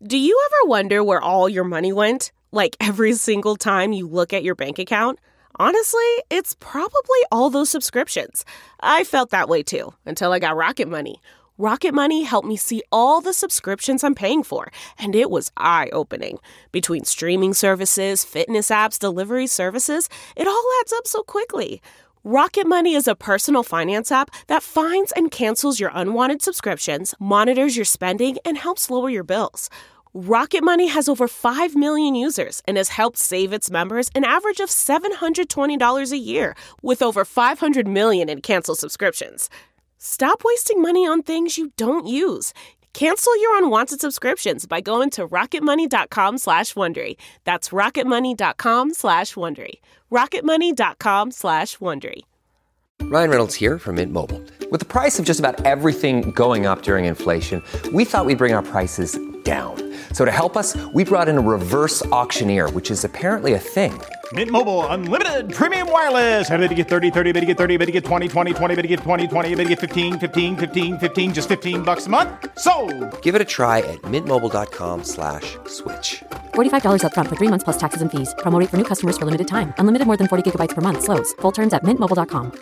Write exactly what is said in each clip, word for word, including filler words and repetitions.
Do you ever wonder where all your money went? Like every single time you look at your bank account? Honestly, it's probably all those subscriptions. I felt that way too, until I got Rocket Money. Rocket Money helped me see all the subscriptions I'm paying for, and it was eye-opening. Between streaming services, fitness apps, delivery services, it all adds up so quickly. Rocket Money is a personal finance app that finds and cancels your unwanted subscriptions, monitors your spending, and helps lower your bills. Rocket Money has over five million users and has helped save its members an average of seven hundred twenty dollars a year, with over five hundred million in canceled subscriptions. Stop wasting money on things you don't use. Cancel your unwanted subscriptions by going to rocketmoney.com slash Wondery. That's rocketmoney.com slash Wondery. rocketmoney.com slash Wondery. Ryan Reynolds here from Mint Mobile. With the price of just about everything going up during inflation, we thought we'd bring our prices down. So to help us, we brought in a reverse auctioneer, which is apparently a thing. Mint Mobile Unlimited Premium Wireless. How to get thirty, thirty, how to get thirty, how to get twenty, twenty, twenty, how to get twenty, twenty, how to get fifteen, fifteen, fifteen, fifteen, just fifteen bucks a month? Sold! Give it a try at mintmobile.com slash switch. forty-five dollars up front for three months plus taxes and fees. Promo rate for new customers for limited time. Unlimited more than forty gigabytes per month. Slows full terms at mint mobile dot com.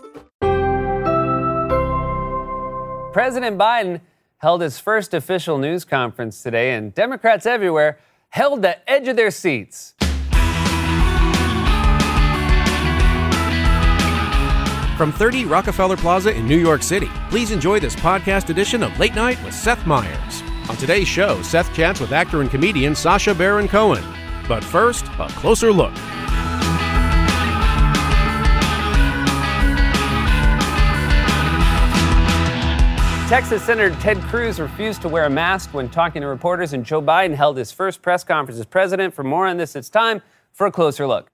President Biden held his first official news conference today, and Democrats everywhere held the edge of their seats. From thirty Rockefeller Plaza in New York City, please enjoy this podcast edition of Late Night with Seth Meyers. On today's show, Seth chats with actor and comedian Sacha Baron Cohen. But first, a closer look. Texas Senator Ted Cruz refused to wear a mask when talking to reporters, and Joe Biden held his first press conference as president. For more on this, it's time for a closer look.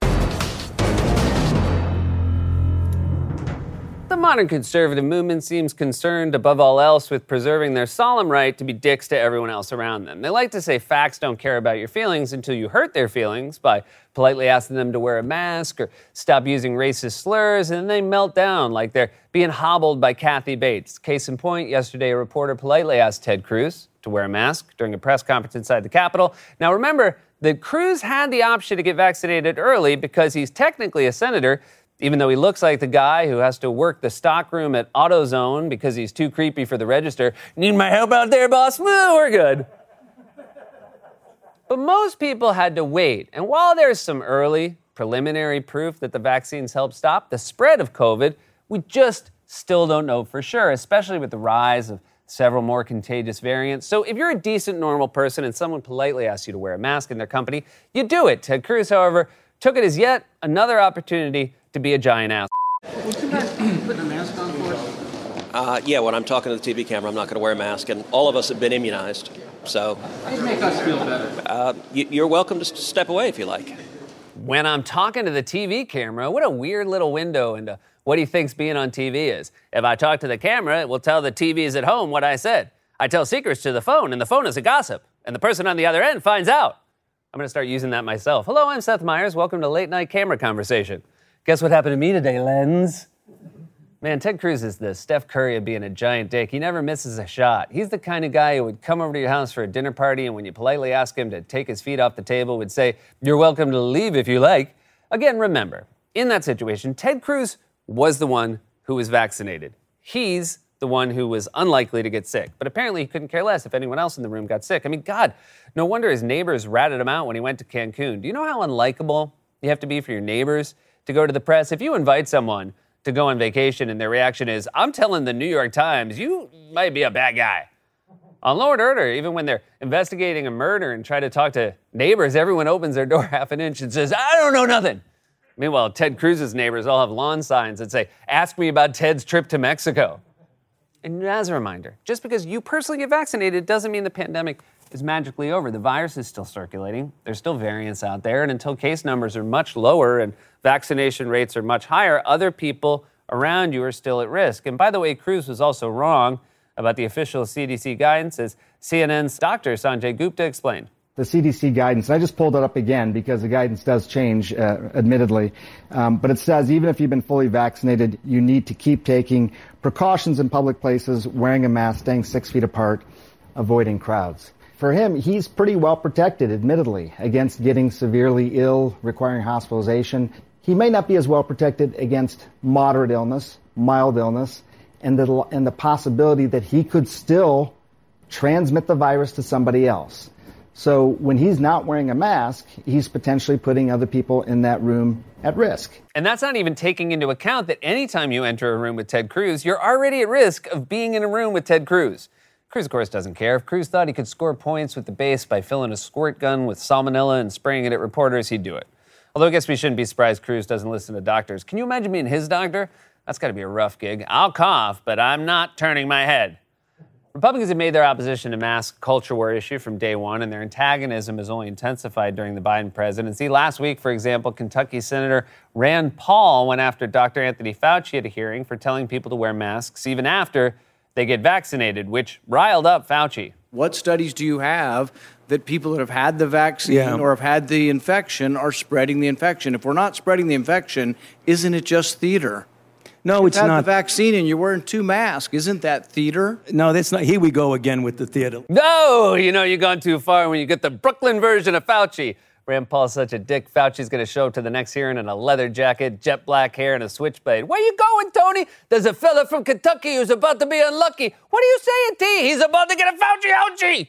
The modern conservative movement seems concerned above all else with preserving their solemn right to be dicks to everyone else around them. They like to say facts don't care about your feelings until you hurt their feelings by politely asking them to wear a mask or stop using racist slurs, and then they melt down like they're being hobbled by Kathy Bates. Case in point, yesterday a reporter politely asked Ted Cruz to wear a mask during a press conference inside the Capitol. Now remember that Cruz had the option to get vaccinated early because he's technically a senator, even though he looks like the guy who has to work the stockroom at AutoZone because he's too creepy for the register. Need my help out there, boss? Well, we're good. But most people had to wait. And while there's some early, preliminary proof that the vaccines help stop the spread of COVID, we just still don't know for sure, especially with the rise of several more contagious variants. So if you're a decent, normal person and someone politely asks you to wear a mask in their company, you do it. Ted Cruz, however, took it as yet another opportunity to be a giant ass. Would you guys put a mask on for us? Uh, yeah, when I'm talking to the T V camera, I'm not going to wear a mask, and all of us have been immunized, so... It'd make us feel better. Uh, you, you're welcome to step away if you like. When I'm talking to the T V camera, what a weird little window into what he thinks being on T V is. If I talk to the camera, it will tell the T Vs at home what I said. I tell secrets to the phone, and the phone is a gossip, and the person on the other end finds out. I'm going to start using that myself. Hello, I'm Seth Meyers. Welcome to Late Night Camera Conversation. Guess what happened to me today, Lens? Man, Ted Cruz is the Steph Curry of being a giant dick. He never misses a shot. He's the kind of guy who would come over to your house for a dinner party, and when you politely ask him to take his feet off the table, would say, "You're welcome to leave if you like." Again, remember, in that situation, Ted Cruz was the one who was vaccinated. He's the one who was unlikely to get sick. But apparently he couldn't care less if anyone else in the room got sick. I mean, God, no wonder his neighbors ratted him out when he went to Cancun. Do you know how unlikable you have to be for your neighbors to go to the press? If you invite someone to go on vacation and their reaction is, "I'm telling the New York Times, you might be a bad guy." On Law and Order, even when they're investigating a murder and try to talk to neighbors, everyone opens their door half an inch and says, "I don't know nothing." Meanwhile, Ted Cruz's neighbors all have lawn signs that say, "Ask me about Ted's trip to Mexico." And as a reminder, just because you personally get vaccinated doesn't mean the pandemic is magically over. The virus is still circulating. There's still variants out there. And until case numbers are much lower and vaccination rates are much higher, other people around you are still at risk. And by the way, Cruz was also wrong about the official C D C guidance, as C N N's Doctor Sanjay Gupta explained. The C D C guidance, I just pulled it up again because the guidance does change, uh, admittedly, um, but it says even if you've been fully vaccinated, you need to keep taking precautions in public places, wearing a mask, staying six feet apart, avoiding crowds. for him, he's pretty well protected, admittedly, against getting severely ill, requiring hospitalization. He may not be as well protected against moderate illness, mild illness, and the, and the possibility that he could still transmit the virus to somebody else. So when he's not wearing a mask, he's potentially putting other people in that room at risk. And that's not even taking into account that anytime you enter a room with Ted Cruz, you're already at risk of being in a room with Ted Cruz. Cruz, of course, doesn't care. If Cruz thought he could score points with the base by filling a squirt gun with salmonella and spraying it at reporters, he'd do it. Although I guess we shouldn't be surprised Cruz doesn't listen to doctors. Can you imagine being his doctor? That's got to be a rough gig. I'll cough, but I'm not turning my head. Republicans have made their opposition to mask culture war issue from day one, and their antagonism has only intensified during the Biden presidency. Last week, for example, Kentucky Senator Rand Paul went after Doctor Anthony Fauci at a hearing for telling people to wear masks even after they get vaccinated, which riled up Fauci. What studies do you have that people that have had the vaccine yeah. or have had the infection are spreading the infection? If we're not spreading the infection, isn't it just theater? No, it's not. not. The vaccine and you're wearing two masks. Isn't that theater? No, that's not. Here we go again with the theater. No, you know, you've gone too far when you get the Brooklyn version of Fauci. Rand Paul's such a dick. Fauci's going to show up to the next hearing in a leather jacket, jet black hair, and a switchblade. Where you going, Tony? There's a fella from Kentucky who's about to be unlucky. What are you saying, T? He's about to get a Fauci-ouchie.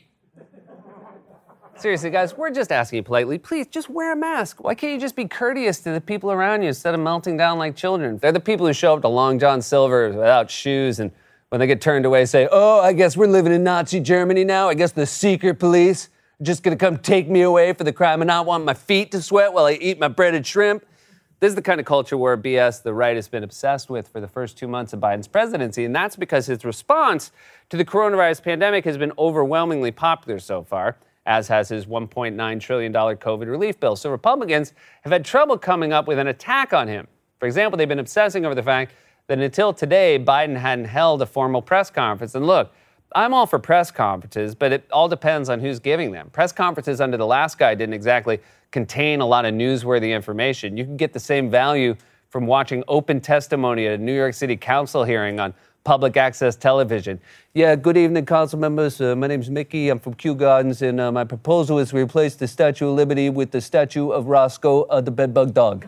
Seriously, guys, we're just asking you politely, please just wear a mask. Why can't you just be courteous to the people around you instead of melting down like children? They're the people who show up to Long John Silver's without shoes, and when they get turned away, say, oh, I guess we're living in Nazi Germany now. I guess the secret police are just going to come take me away for the crime of not wanting my feet to sweat while I eat my breaded shrimp. This is the kind of culture war B S the right has been obsessed with for the first two months of Biden's presidency, and that's because his response to the coronavirus pandemic has been overwhelmingly popular so far, as has his one point nine trillion dollars COVID relief bill. So Republicans have had trouble coming up with an attack on him. For example, they've been obsessing over the fact that until today, Biden hadn't held a formal press conference. And look, I'm all for press conferences, but it all depends on who's giving them. Press conferences under the last guy didn't exactly contain a lot of newsworthy information. You can get the same value from watching open testimony at a New York City council hearing on public access television. Yeah, good evening, council members. Uh, my name's Mickey. I'm from Kew Gardens, and uh, my proposal is to replace the Statue of Liberty with the statue of Roscoe, uh, the bedbug dog.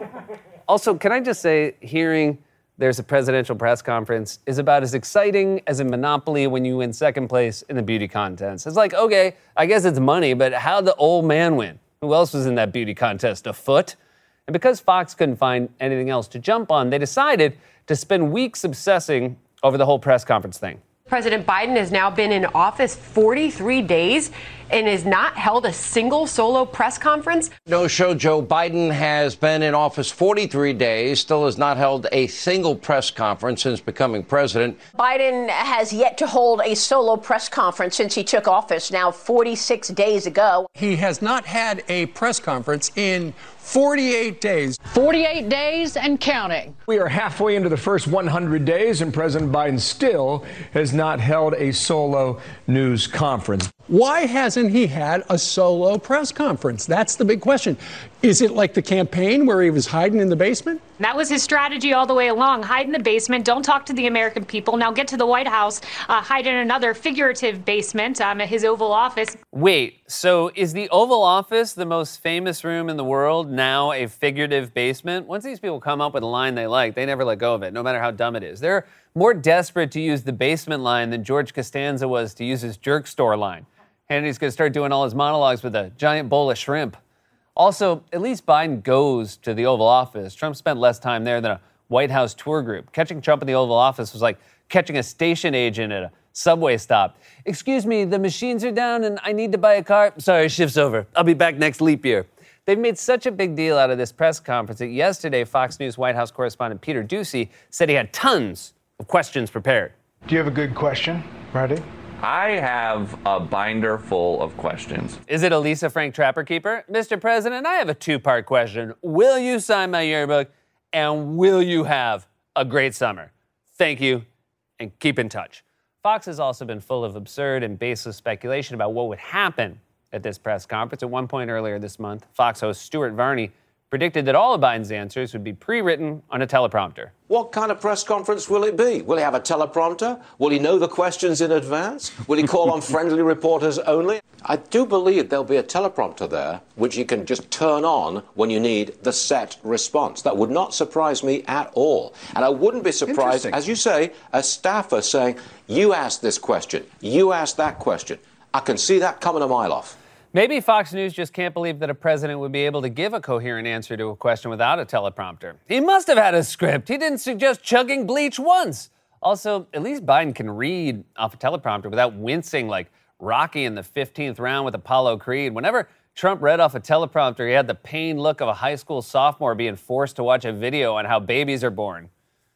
Also, can I just say, hearing there's a presidential press conference is about as exciting as a Monopoly when you win second place in the beauty contest. It's like, okay, I guess it's money, but how'd the old man win? Who else was in that beauty contest? A foot? And because Fox couldn't find anything else to jump on, they decided to spend weeks obsessing over the whole press conference thing. President Biden has now been in office forty-three days and has not held a single solo press conference. No show Joe Biden has been in office forty-three days, still has not held a single press conference since becoming president. Biden has yet to hold a solo press conference since he took office now forty-six days ago. He has not had a press conference in forty-eight days. forty-eight days and counting. We are halfway into the first one hundred days, and President Biden still has not held a solo news conference. Why hasn't he had a solo press conference? That's the big question. Is it like the campaign where he was hiding in the basement? That was his strategy all the way along. Hide in the basement. Don't talk to the American people. Now get to the White House. Uh, hide in another figurative basement um, at his Oval Office. Wait, so is the Oval Office, the most famous room in the world, now a figurative basement? Once these people come up with a line they like, they never let go of it, no matter how dumb it is. They're more desperate to use the basement line than George Costanza was to use his jerk store line. And he's going to start doing all his monologues with a giant bowl of shrimp. Also, at least Biden goes to the Oval Office. Trump spent less time there than a White House tour group. Catching Trump in the Oval Office was like catching a station agent at a subway stop. Excuse me, the machines are down and I need to buy a car. Sorry, shift's over. I'll be back next leap year. They've made such a big deal out of this press conference that yesterday Fox News White House correspondent Peter Doocy said he had tons of questions prepared. Do you have a good question ready? I have a binder full of questions. Is it a Lisa Frank Trapper Keeper? Mister President, I have a two-part question. Will you sign my yearbook? And will you have a great summer? Thank you, and keep in touch. Fox has also been full of absurd and baseless speculation about what would happen at this press conference. At one point earlier this month, Fox host Stuart Varney predicted that all of Biden's answers would be pre-written on a teleprompter. What kind of press conference will it be? Will he have a teleprompter? Will he know the questions in advance? Will he call on friendly reporters only? I do believe there'll be a teleprompter there which you can just turn on when you need the set response. That would not surprise me at all. And I wouldn't be surprised, as you say, a staffer saying, you asked this question, you asked that question. I can see that coming a mile off. Maybe Fox News just can't believe that a president would be able to give a coherent answer to a question without a teleprompter. He must have had a script. He didn't suggest chugging bleach once. Also, at least Biden can read off a teleprompter without wincing like Rocky in the fifteenth round with Apollo Creed. Whenever Trump read off a teleprompter, he had the pained look of a high school sophomore being forced to watch a video on how babies are born.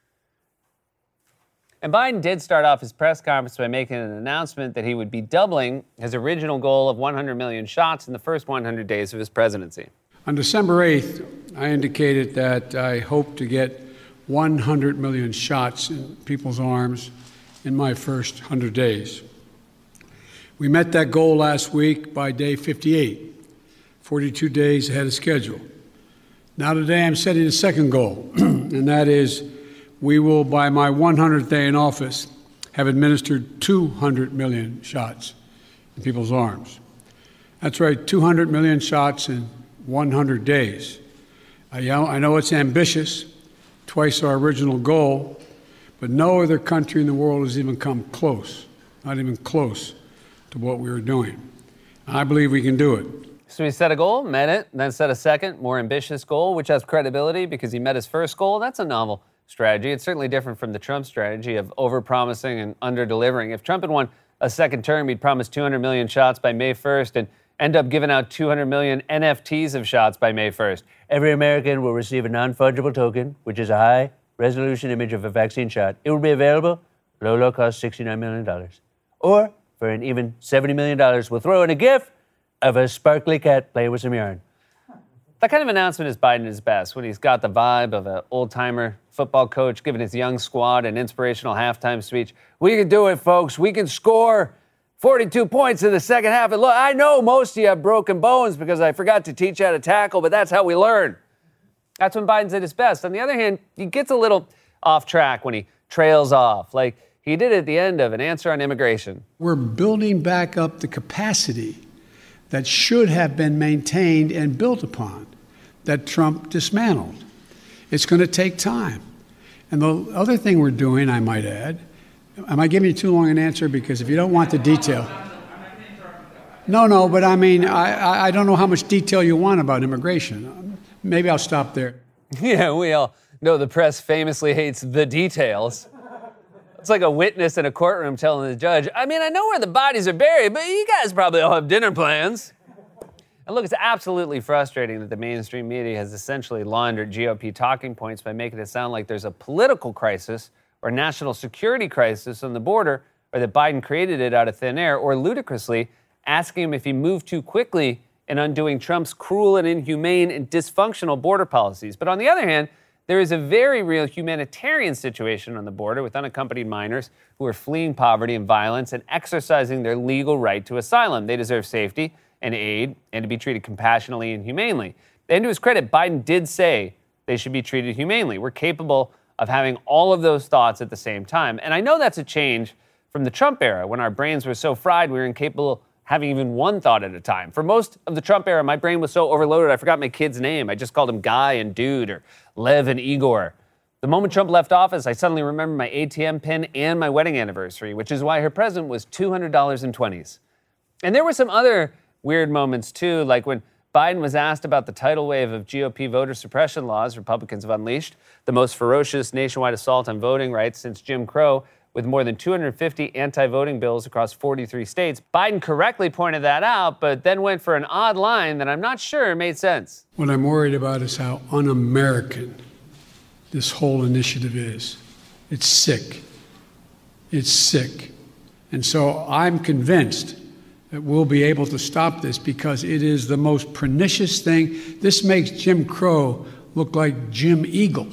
And Biden did start off his press conference by making an announcement that he would be doubling his original goal of one hundred million shots in the first one hundred days of his presidency. On December eighth, I indicated that I hope to get one hundred million shots in people's arms in my first one hundred days. We met that goal last week by day fifty-eight, forty-two days ahead of schedule. Now today I'm setting a second goal, and that is we will, by my one hundredth day in office, have administered two hundred million shots in people's arms. That's right, two hundred million shots in one hundred days. I know, I know it's ambitious, twice our original goal, but no other country in the world has even come close, not even close to what we were doing. I believe we can do it. So he set a goal, met it, then set a second, more ambitious goal, which has credibility because he met his first goal. That's a novel strategy. It's certainly different from the Trump strategy of over-promising and under-delivering. If Trump had won a second term, he'd promise two hundred million shots by May first and end up giving out two hundred million N F Ts of shots by May first. Every American will receive a non-fungible token, which is a high-resolution image of a vaccine shot. It will be available, low, low cost, sixty-nine million dollars. Or, for an even seventy million dollars, we'll throw in a gif of a sparkly cat playing with some yarn. That kind of announcement is Biden at his best, when he's got the vibe of an old-timer football coach giving his young squad an inspirational halftime speech. We can do it, folks. We can score forty-two points in the second half. And look, I know most of you have broken bones because I forgot to teach you how to tackle, but that's how we learn. That's when Biden's at his best. On the other hand, he gets a little off track when he trails off, like he did at the end of an answer on immigration. We're building back up the capacity that should have been maintained and built upon, that Trump dismantled. It's going to take time. And the other thing we're doing, I might add, am I giving you too long an answer? Because if you don't want the detail. No, no, but I mean, I, I don't know how much detail you want about immigration. Maybe I'll stop there. Yeah, we all know the press famously hates the details. It's like a witness in a courtroom telling the judge, I mean, I know where the bodies are buried, but you guys probably all have dinner plans. And look, it's absolutely frustrating that the mainstream media has essentially laundered G O P talking points by making it sound like there's a political crisis or national security crisis on the border, or that Biden created it out of thin air, or ludicrously asking him if he moved too quickly in undoing Trump's cruel and inhumane and dysfunctional border policies. But on the other hand, there is a very real humanitarian situation on the border with unaccompanied minors who are fleeing poverty and violence and exercising their legal right to asylum. They deserve safety and aid and to be treated compassionately and humanely. And to his credit, Biden did say they should be treated humanely. We're capable of having all of those thoughts at the same time. And I know that's a change from the Trump era, when our brains were so fried we were incapable of having even one thought at a time. For most of the Trump era, my brain was so overloaded I forgot my kid's name. I just called him Guy and Dude or Lev and Igor. The moment Trump left office, I suddenly remembered my A T M pin and my wedding anniversary, which is why her present was two hundred dollars and twenties. And there were some other weird moments too, like when Biden was asked about the tidal wave of G O P voter suppression laws Republicans have unleashed, the most ferocious nationwide assault on voting rights since Jim Crow, with more than two hundred fifty anti-voting bills across forty-three states. Biden correctly pointed that out, but then went for an odd line that I'm not sure made sense. What I'm worried about is how un-American this whole initiative is. It's sick. It's sick. And so I'm convinced that we'll be able to stop this because it is the most pernicious thing. This makes Jim Crow look like Jim Eagle.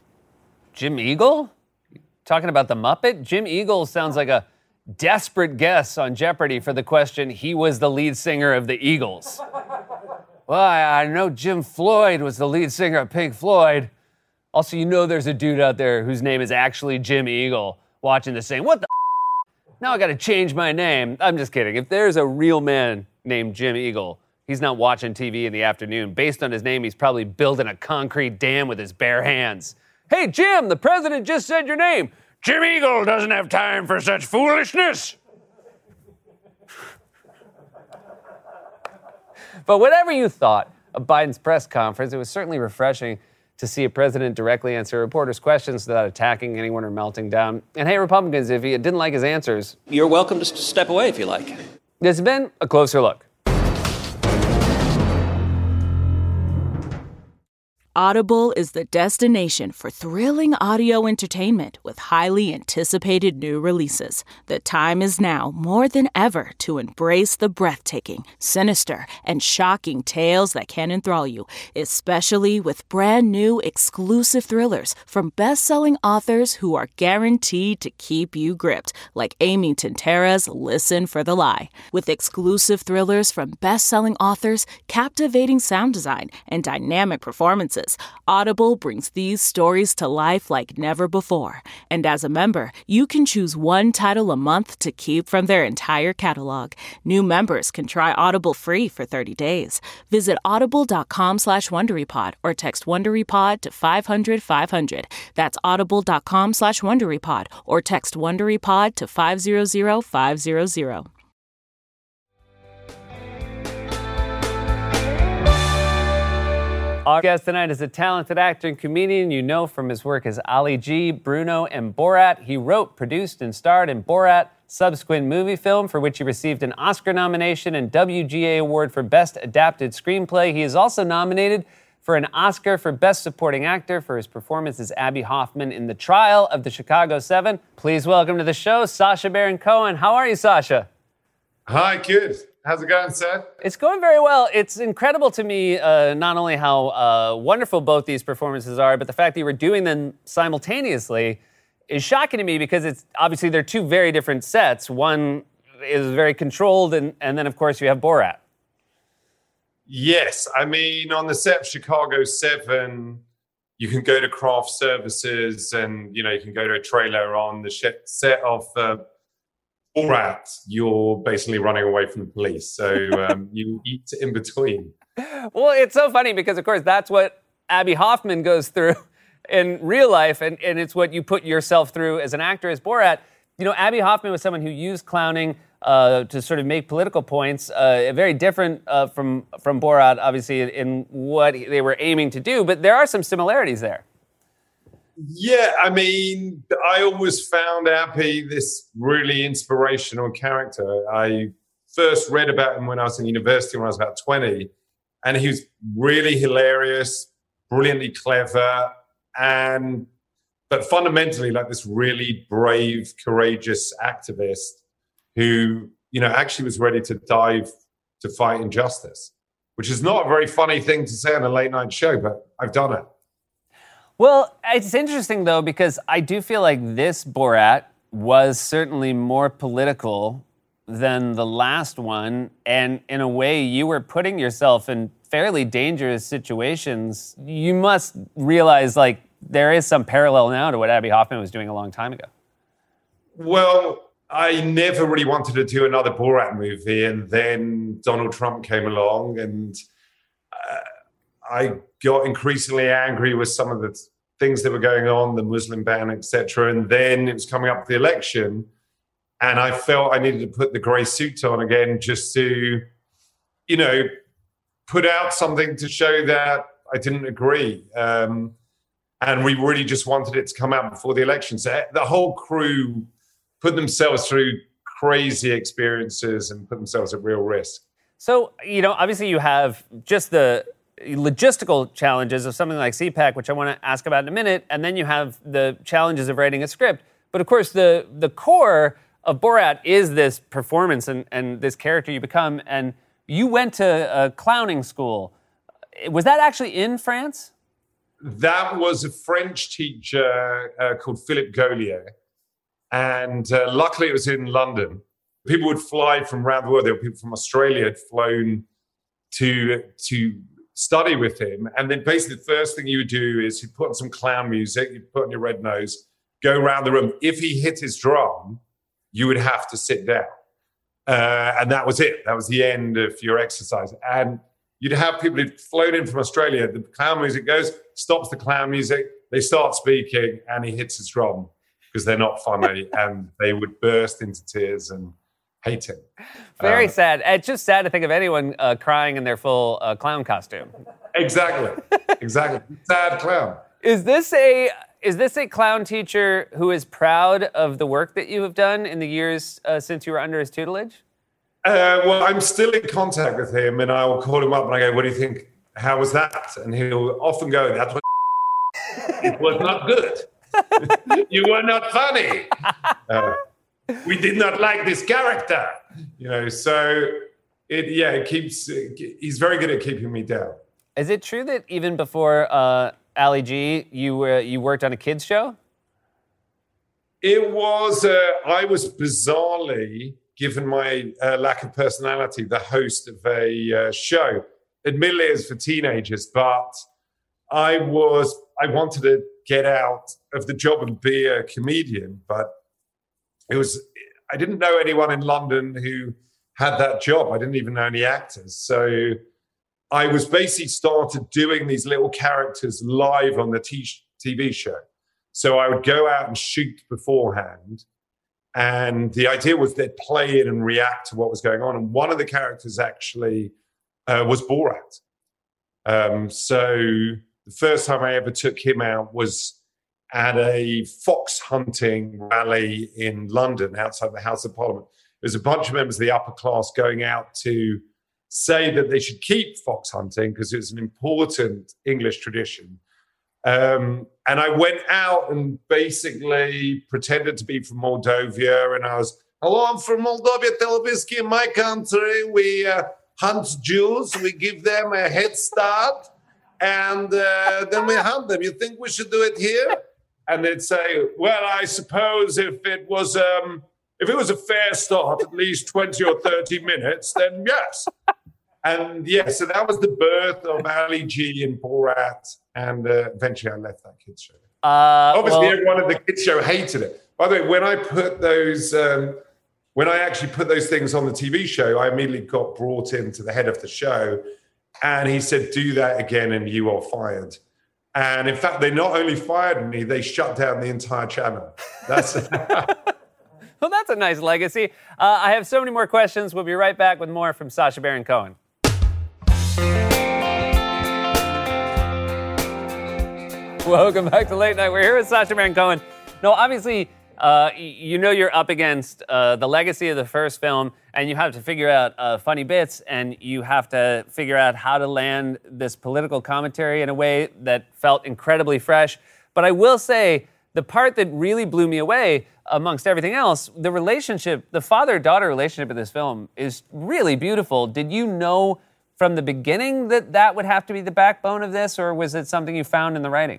Jim Eagle? Talking about the Muppet? Jim Eagle sounds like a desperate guess on Jeopardy for the question, he was the lead singer of the Eagles. Well, I, I know Jim Floyd was the lead singer of Pink Floyd. Also, you know there's a dude out there whose name is actually Jim Eagle watching this saying, what the f-? Now I got to change my name. I'm just kidding. If there's a real man named Jim Eagle. He's not watching T V in the afternoon. Based on his name, he's probably building a concrete dam with his bare hands. Hey, Jim, the president just said your name. Jim Eagle doesn't have time for such foolishness. But whatever you thought of Biden's press conference, it was certainly refreshing to see a president directly answer reporters' questions without attacking anyone or melting down. And hey, Republicans, if you didn't like his answers, you're welcome to step away if you like. This has been a closer look. Audible is the destination for thrilling audio entertainment with highly anticipated new releases. The time is now more than ever to embrace the breathtaking, sinister, and shocking tales that can enthrall you, especially with brand new exclusive thrillers from best-selling authors who are guaranteed to keep you gripped, like Amy Tintera's Listen for the Lie. With exclusive thrillers from best-selling authors, captivating sound design, and dynamic performances, Audible brings these stories to life like never before. And as a member, you can choose one title a month to keep from their entire catalog. New members can try Audible free for thirty days. Visit audible.com slash WonderyPod or text WonderyPod to five hundred five hundred. That's audible.com slash WonderyPod or text WonderyPod to five hundred five hundred. Our guest tonight is a talented actor and comedian you know from his work as Ali G, Bruno, and Borat. He wrote, produced, and starred in Borat, subsequent movie film for which he received an Oscar nomination and W G A Award for Best Adapted Screenplay. He is also nominated for an Oscar for Best Supporting Actor for his performance as Abby Hoffman in The Trial of the Chicago Seven. Please welcome to the show, Sacha Baron Cohen. How are you, Sacha? Hi, good. How's it going, Seth? It's going very well. It's incredible to me, uh, not only how uh, wonderful both these performances are, but the fact that you were doing them simultaneously is shocking to me because it's obviously they're two very different sets. One is very controlled, and, and then, of course, you have Borat. Yes. I mean, on the set of Chicago seven, you can go to craft services and, you know, you can go to a trailer. On the set of uh, Borat, you're basically running away from the police. So um, you eat in between. Well, it's so funny because, of course, that's what Abby Hoffman goes through in real life, and, and it's what you put yourself through as an actor as Borat. You know, Abby Hoffman was someone who used clowning uh, to sort of make political points, uh, very different uh, from, from Borat, obviously, in, in what they were aiming to do, but there are some similarities there. Yeah, I mean, I always found Abby this really inspirational character. I first read about him when I was in university, when I was about twenty, and he was really hilarious, brilliantly clever, and but fundamentally like this really brave, courageous activist who, you know, actually was ready to dive to fight injustice, which is not a very funny thing to say on a late night show, but I've done it. Well, it's interesting, though, because I do feel like this Borat was certainly more political than the last one. And in a way, you were putting yourself in fairly dangerous situations. You must realize, like, there is some parallel now to what Abby Hoffman was doing a long time ago. Well, I never really wanted to do another Borat movie. And then Donald Trump came along and uh, I got increasingly angry with some of the things that were going on, the Muslim ban, et cetera. And then it was coming up to the election, and I felt I needed to put the grey suit on again just to, you know, put out something to show that I didn't agree. Um, and we really just wanted it to come out before the election. So the whole crew put themselves through crazy experiences and put themselves at real risk. So, you know, obviously you have just the logistical challenges of something like C PAC, which I want to ask about in a minute, and then you have the challenges of writing a script. But of course, the the core of Borat is this performance and, and this character you become. And you went to a clowning school. Was that actually in France? That was a French teacher uh, called Philippe Gaulier. And uh, luckily it was in London. People would fly from around the world. There were people from Australia had flown to to study with him. And then basically the first thing you would do is you put on some clown music, you put on your red nose, go around the room. If he hit his drum, you would have to sit down. Uh, and that was it. That was the end of your exercise. And you'd have people who'd flown in from Australia. The clown music goes, stops the clown music. They start speaking, and he hits his drum because they're not funny, and they would burst into tears and hate him. Very um, sad. It's just sad to think of anyone uh, crying in their full uh, clown costume. Exactly. Exactly. Sad clown. Is this a is this a clown teacher who is proud of the work that you have done in the years uh, since you were under his tutelage? Uh, well, I'm still in contact with him, and I will call him up and I go, "What do you think? How was that?" And he'll often go, "That was it was not good. You were not funny. Uh, we did not like this character." You know, so it yeah, it keeps. He's very good at keeping me down. Is it true that even before uh, Ali G, you were you worked on a kids show? It was. Uh, I was bizarrely, given my uh, lack of personality, the host of a uh, show. Admittedly, it was for teenagers, but I was. I wanted to get out of the job and be a comedian, but it was. I didn't know anyone in London who had that job. I didn't even know any actors, so I was basically started doing these little characters live on the t- TV show. So I would go out and shoot beforehand. And the idea was they'd play in and react to what was going on. And one of the characters actually uh, was Borat. Um, so the first time I ever took him out was at a fox hunting rally in London outside the House of Parliament. There was a bunch of members of the upper class going out to say that they should keep fox hunting because it's an important English tradition. Um, and I went out and basically pretended to be from Moldova, and I was, "Hello, I'm from Moldova, Telebisky, in my country. We uh, hunt Jews, we give them a head start, and uh, then we hunt them. You think we should do it here?" And they'd say, "Well, I suppose if it was um, if it was a fair start, at least twenty or thirty minutes, then yes." And yeah, so that was the birth of Ali G and Borat, and uh, eventually I left that kids show. Uh, Obviously, well, everyone at the kids show hated it. By the way, when I put those, um, when I actually put those things on the T V show, I immediately got brought in to the head of the show, and he said, "Do that again, and you are fired." And in fact, they not only fired me, they shut down the entire channel. That's. Well, that's a nice legacy. Uh, I have so many more questions. We'll be right back with more from Sacha Baron Cohen. Welcome back to Late Night. We're here with Sacha Baron Cohen. No, obviously, uh, you know you're up against uh, the legacy of the first film, and you have to figure out uh, funny bits, and you have to figure out how to land this political commentary in a way that felt incredibly fresh. But I will say, the part that really blew me away, amongst everything else, the relationship, the father-daughter relationship in this film is really beautiful. Did you know from the beginning that that would have to be the backbone of this, or was it something you found in the writing?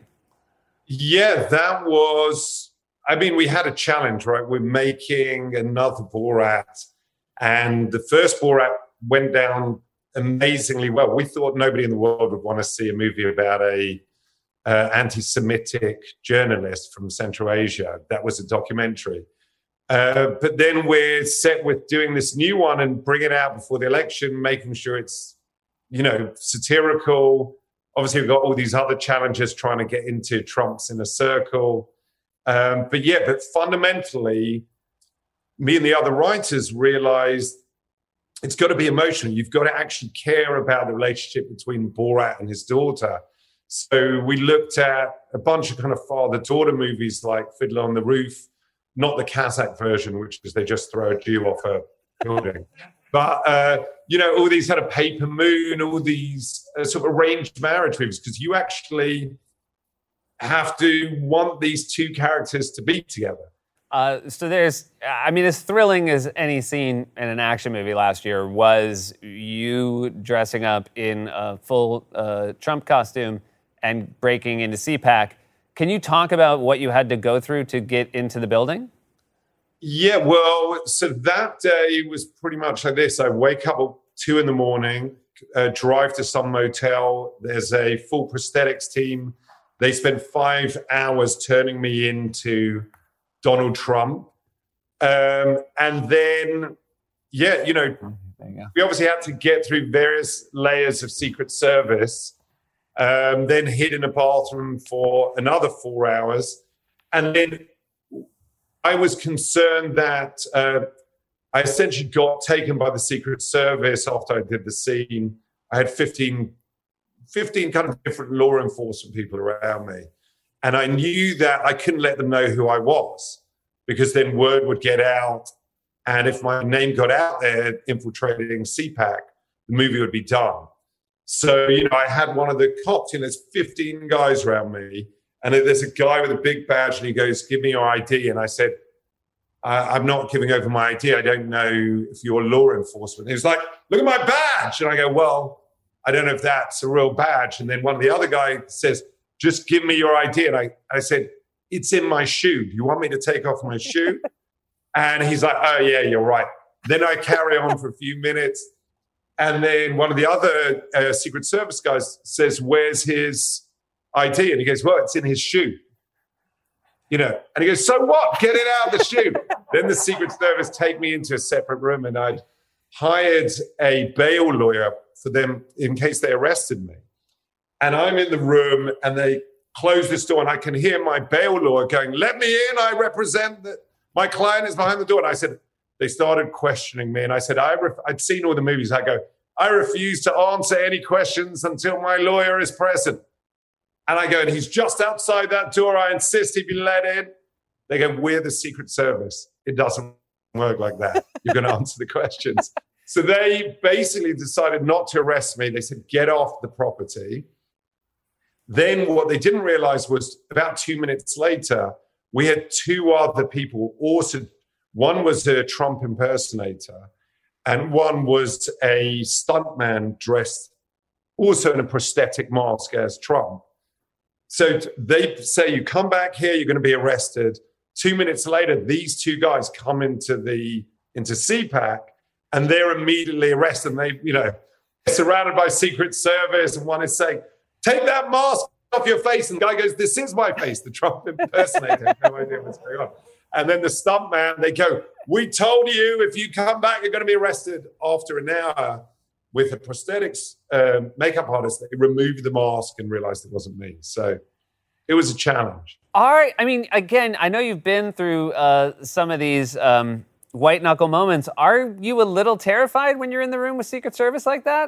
Yeah, that was, I mean, we had a challenge, right? We're making another Borat, and the first Borat went down amazingly well. We thought nobody in the world would want to see a movie about a uh, anti-Semitic journalist from Central Asia. That was a documentary. Uh, but then we're set with doing this new one and bring it out before the election, making sure it's, you know, satirical. Obviously, we've got all these other challenges trying to get into Trump's inner circle. Um, but yeah, but fundamentally, me and the other writers realized it's got to be emotional. You've got to actually care about the relationship between Borat and his daughter. So we looked at a bunch of kind of father-daughter movies like Fiddler on the Roof, not the Kazakh version, which is they just throw a Jew off a building. But, uh, you know, all these kind of Paper Moon, all these uh, sort of arranged marriage movies, because you actually have to want these two characters to be together. Uh, so there's, I mean, as thrilling as any scene in an action movie last year was you dressing up in a full uh, Trump costume and breaking into C PAC. Can you talk about what you had to go through to get into the building? Yeah, well, so that day was pretty much like this. I wake up at two in the morning, uh, drive to some motel. There's a full prosthetics team. They spend five hours turning me into Donald Trump. Um, and then, yeah, you know, you we obviously had to get through various layers of Secret Service, um, then hid in a bathroom for another four hours. And then I was concerned that uh, I essentially got taken by the Secret Service after I did the scene. I had fifteen, fifteen kind of different law enforcement people around me. And I knew that I couldn't let them know who I was, because then word would get out. And if my name got out there infiltrating C PAC, the movie would be done. So, you know, I had one of the cops, you know, there's fifteen guys around me. And there's a guy with a big badge and he goes, give me your I D. And I said, I'm not giving over my I D. I don't know if you're law enforcement. He was like, look at my badge. And I go, well, I don't know if that's a real badge. And then one of the other guys says, just give me your I D. And I, I said, it's in my shoe. Do you want me to take off my shoe? And he's like, oh, yeah, you're right. Then I carry on for a few minutes. And then one of the other uh, Secret Service guys says, where's his I D? And he goes, well, it's in his shoe. You know, and he goes, so what? Get it out of the shoe. Then the Secret Service take me into a separate room, and I'd hired a bail lawyer for them in case they arrested me. And I'm in the room, and they close this door, and I can hear my bail lawyer going, let me in. I represent that my client is behind the door. And I said, they started questioning me. And I said, I ref- I'd seen all the movies. I go, I refuse to answer any questions until my lawyer is present. And I go, and he's just outside that door. I insist he be let in. They go, we're the Secret Service. It doesn't work like that. You're going to answer the questions. So they basically decided not to arrest me. They said, get off the property. Then what they didn't realize was about two minutes later, we had two other people also. One was a Trump impersonator, and one was a stuntman dressed also in a prosthetic mask as Trump. So they say, you come back here, you're going to be arrested. Two minutes later, these two guys come into the into C PAC, and they're immediately arrested. And they, you know, surrounded by Secret Service, and one is saying, take that mask off your face. And the guy goes, this is my face, the Trump impersonator. No idea what's going on. And then the stuntman, they go, we told you if you come back, you're going to be arrested. After an hour, with a prosthetics uh, makeup artist, they removed the mask and realized it wasn't me. So it was a challenge. All right. I mean, again, I know you've been through uh, some of these um, white knuckle moments. Are you a little terrified when you're in the room with Secret Service like that?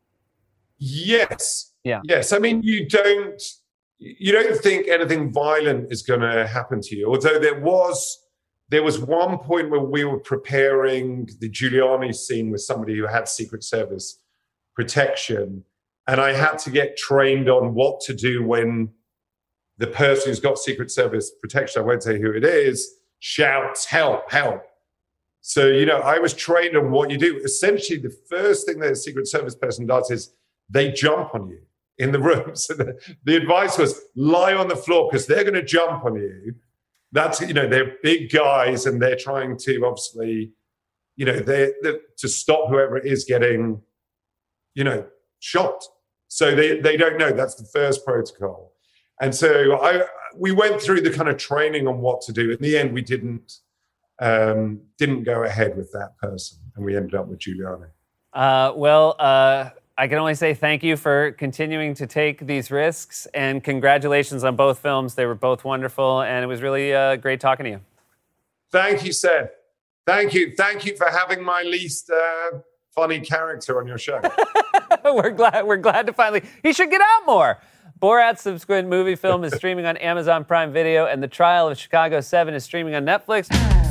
Yes. Yeah. Yes. I mean, you don't, you don't think anything violent is going to happen to you. Although there was, there was one point where we were preparing the Giuliani scene with somebody who had Secret Service protection. And I had to get trained on what to do when the person who's got Secret Service protection, I won't say who it is, shouts, help, help. So, you know, I was trained on what you do. Essentially, the first thing that a Secret Service person does is they jump on you in the room. So the, the advice was lie on the floor because they're going to jump on you. That's, you know, they're big guys and they're trying to obviously, you know, they to stop whoever it is getting, you know, shot. So they, they don't know. That's the first protocol. And so I we went through the kind of training on what to do. In the end, we didn't um, didn't go ahead with that person, and we ended up with Giuliani. Uh, well, uh, I can only say thank you for continuing to take these risks, and congratulations on both films. They were both wonderful, and it was really uh, great talking to you. Thank you, Seth. Thank you. Thank you for having my least uh, funny character on your show. we're glad. We're glad to finally. He should get out more. Borat's subsequent movie film is streaming on Amazon Prime Video, and The Trial of Chicago seven is streaming on Netflix.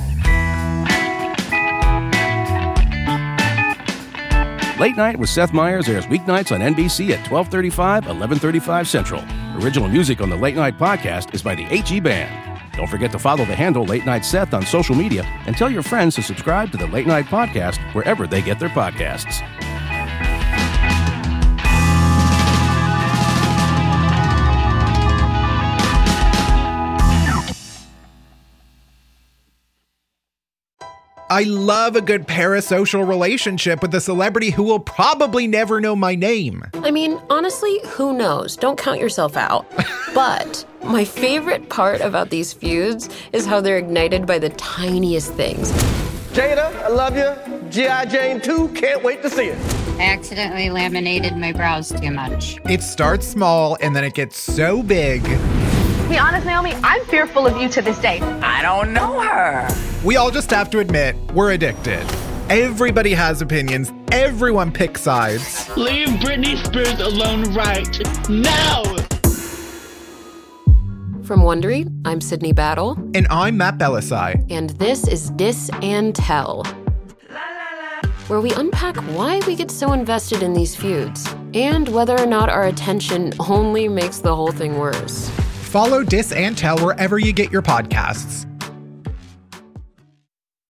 Late Night with Seth Meyers airs weeknights on N B C at twelve thirty-five, eleven thirty-five Central. Original music on the Late Night podcast is by the H E Band. Don't forget to follow the handle Late Night Seth on social media and tell your friends to subscribe to the Late Night podcast wherever they get their podcasts. I love a good parasocial relationship with a celebrity who will probably never know my name. I mean, honestly, who knows? Don't count yourself out. But my favorite part about these feuds is how they're ignited by the tiniest things. Jada, I love you. G I. Jane two, can't wait to see it. I accidentally laminated my brows too much. It starts small and then it gets so big. To be honest, Naomi, I'm fearful of you to this day. I don't know her. We all just have to admit, we're addicted. Everybody has opinions. Everyone picks sides. Leave Britney Spears alone right now. From Wondery, I'm Sydney Battle. And I'm Matt Belisai. And this is Dis and Tell, where we unpack why we get so invested in these feuds and whether or not our attention only makes the whole thing worse. Follow Dis and Tell wherever you get your podcasts.